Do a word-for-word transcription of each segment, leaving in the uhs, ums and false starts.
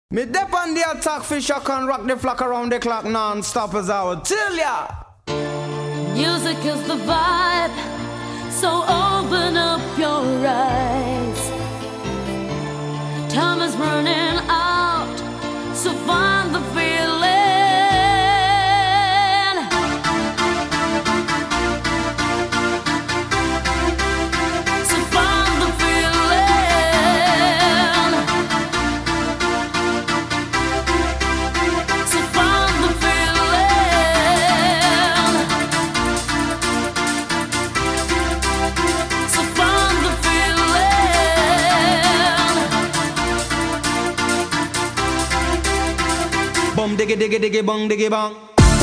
Me dep on the attack, fish I can rock the flock around the clock non-stop as I would tell ya. Music is the vibe, so open up your eyes. Time is running out, so find the feeling. So find the feeling. So find the feeling. So find the feeling. Bum diggy diggy diggy bong diggy bong.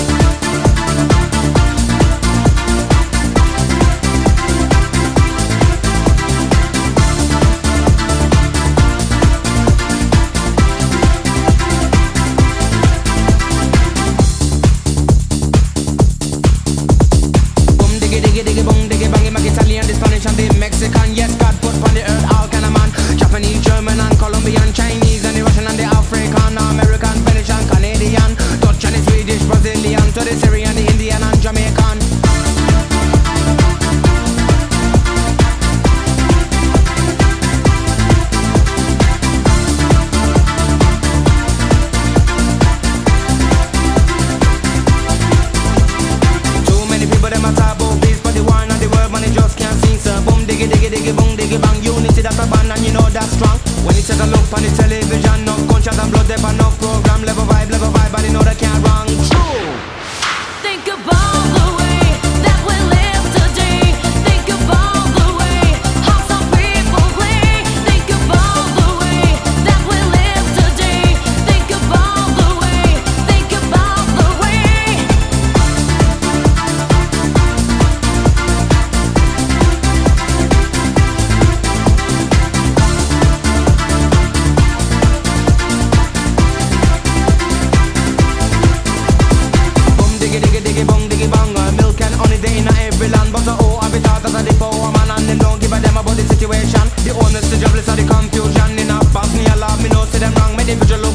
Diggy bong diggy bang, him Italian, the Spanish and the Mexican. Yes, God put on the earth all kind of man. Japanese, German and Colombian, Chinese and the Russian and the African, American, Venetian, Canadian, Dutch and the Swedish, Brazilian, to the Syrian, the Indian and Jamaican. Too many people them a talk about peace, but the war and the world man they just can't sing. So boom diggy diggy diggy boom diggy bang. Unity that's a band and you know that's strong. When you take a look on the television, no gunshot and blood, there for no program. Level vibe, level vibe, but you know they can't wrong. True. Think about the way that we live today. Think about the way how some people play. Think about the way that we live today. Think about the way. Think about the way. Boom diggy diggy diggy bong diggy bang. Uh, Milk and honey they in every land, but the oh have it out as a the power man and them don't give a damn about the situation. The honest, the jobless, or the confusion. In a pass me a love, me know see them wrong, me the visual.